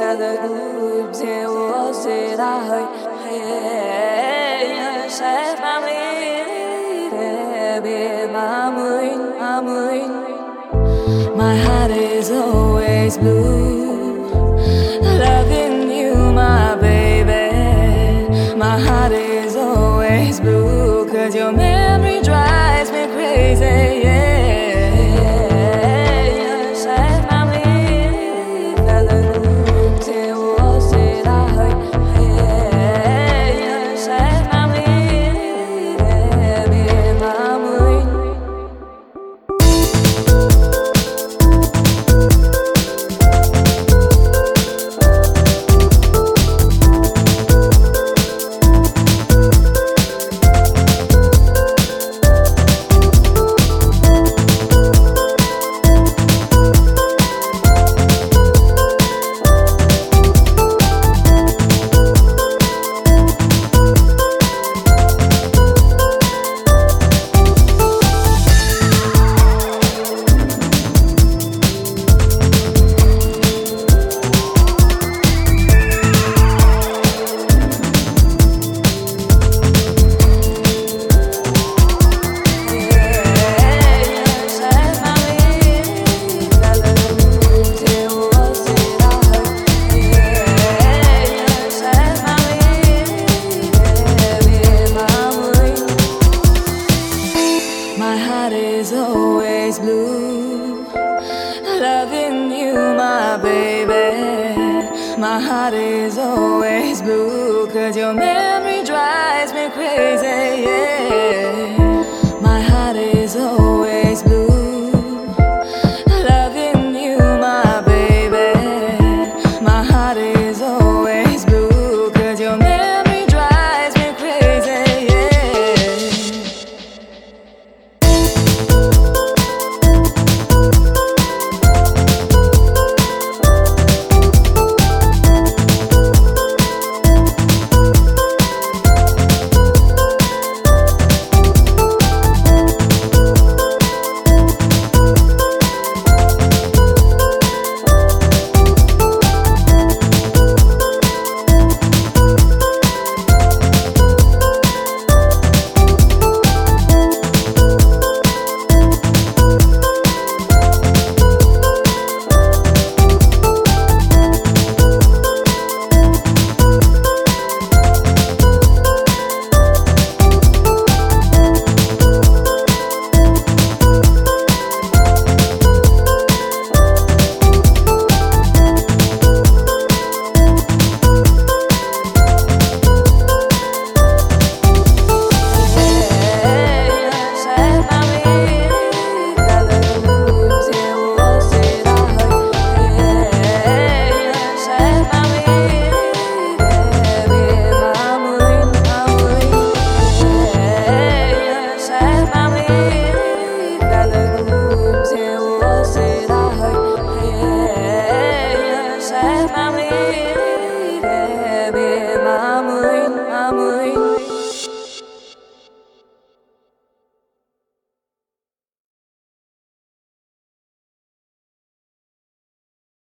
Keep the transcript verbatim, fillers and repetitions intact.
Group zero said I heard, hey, said my baby, my moon, my moon. My heart is always blue, loving you, my baby. My heart is always blue, 'cause your memory drives me crazy, yeah. Always blue, loving you, my baby. My heart is always blue, 'cause your memory drives me crazy, yeah. My heart is always